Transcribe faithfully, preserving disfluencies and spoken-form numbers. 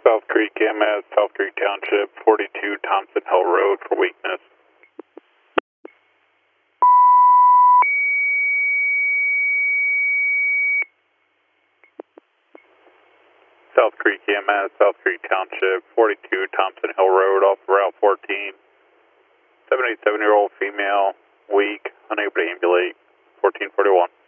South Creek M S, South Creek Township, forty-two Thompson Hill Road for weakness. South Creek M S, South Creek Township, forty-two Thompson Hill Road off Route fourteen. seventy-seven-year-old female, weak, unable to ambulate, fourteen forty-one.